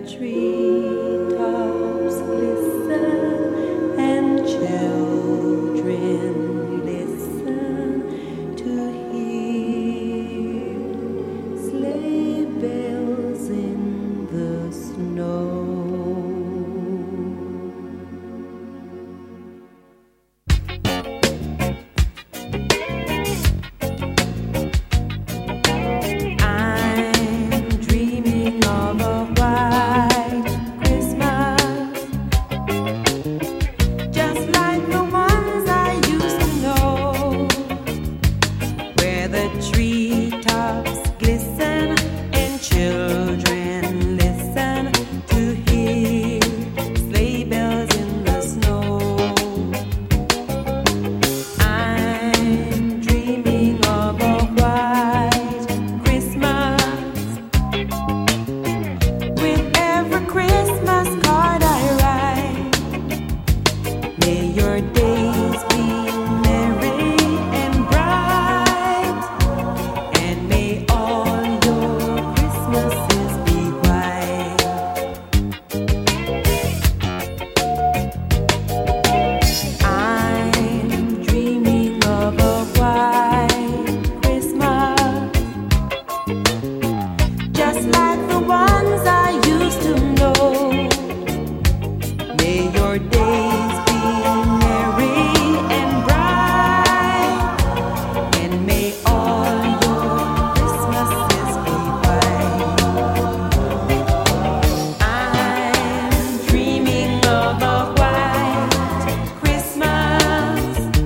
treetops glisten and children listen to hear sleigh bells in the snow. Treetops glisten and children listen to hear sleigh bells in the snow. I'm dreaming of a white Christmas. With every Christmas card I write, may your days be merry and bright. Just like the ones I used to know. May your days be merry and bright, and may all your Christmases be white. I'm dreaming of a white Christmas.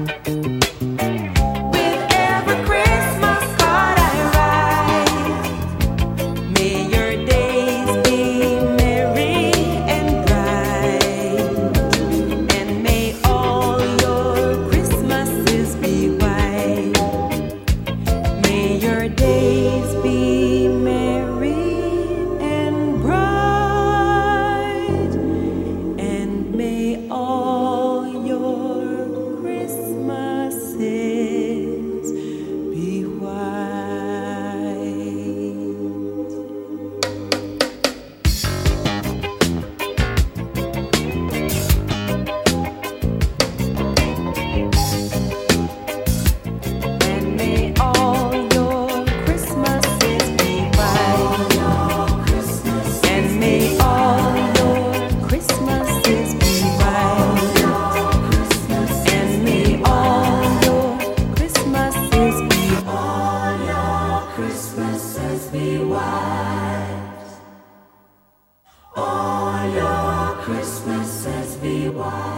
With every Christmas card I write, may your days be merry and bright, and may all your Christmases be white. May your days be merry and bright, and may all your Christmases be white. And may all your Christmases be white. And may all your Christmases be white. And may all your Christmases be all your Christmases be white. All your Christmases be white.